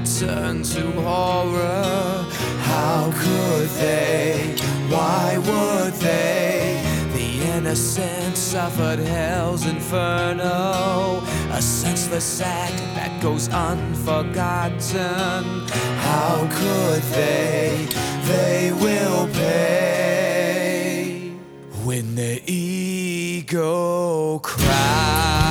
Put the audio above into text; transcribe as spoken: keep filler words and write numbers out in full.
turn to horror. How could they? Why would they? The innocent suffered hell's inferno, a senseless act that goes unforgotten. How could they? They will pay when their ego cries.